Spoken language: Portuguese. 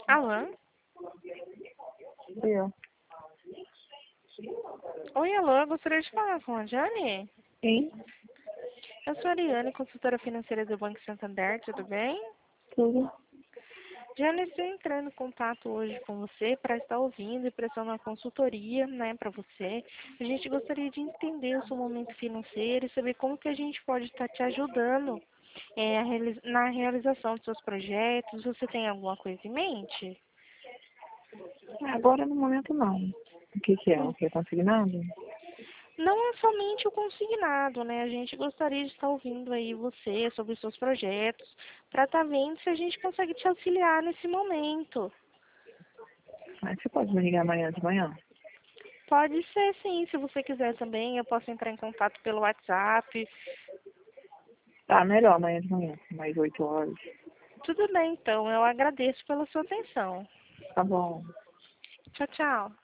Alô? Eu. Oi, alô, eu gostaria de falar com a Jane. Sim, Eu sou a Ariane, consultora financeira do Banco Santander, tudo bem? tudo. Jane, estou entrando em contato hoje com você para estar ouvindo e prestando uma consultoria, né, para você. A gente gostaria de entender o seu momento financeiro e saber como que a gente pode estar te ajudando na realização dos seus projetos. Você tem alguma coisa em mente? Agora no momento não. O que que é? O Hum. que é consignado? Não é somente o consignado, né? A gente gostaria de estar ouvindo aí você sobre os seus projetos, para estar vendo se a gente consegue te auxiliar nesse momento. Mas você pode me ligar amanhã de manhã? Pode ser sim, se você quiser também, eu posso entrar em contato pelo WhatsApp. Tá, melhor amanhã de manhã, mais 8 horas. Tudo bem, então, eu agradeço pela sua atenção. Tá bom. Tchau, tchau.